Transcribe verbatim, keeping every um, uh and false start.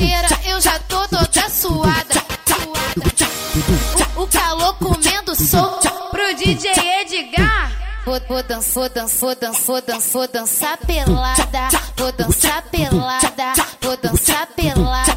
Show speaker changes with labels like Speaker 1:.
Speaker 1: primeira eu já tô toda suada. O, o calor comendo solto pro D J Edgar. Vou, vou dançar, vou dançar, vou dançar, vou dançar, vou dançar pelada. Vou dançar pelada, vou dançar pelada.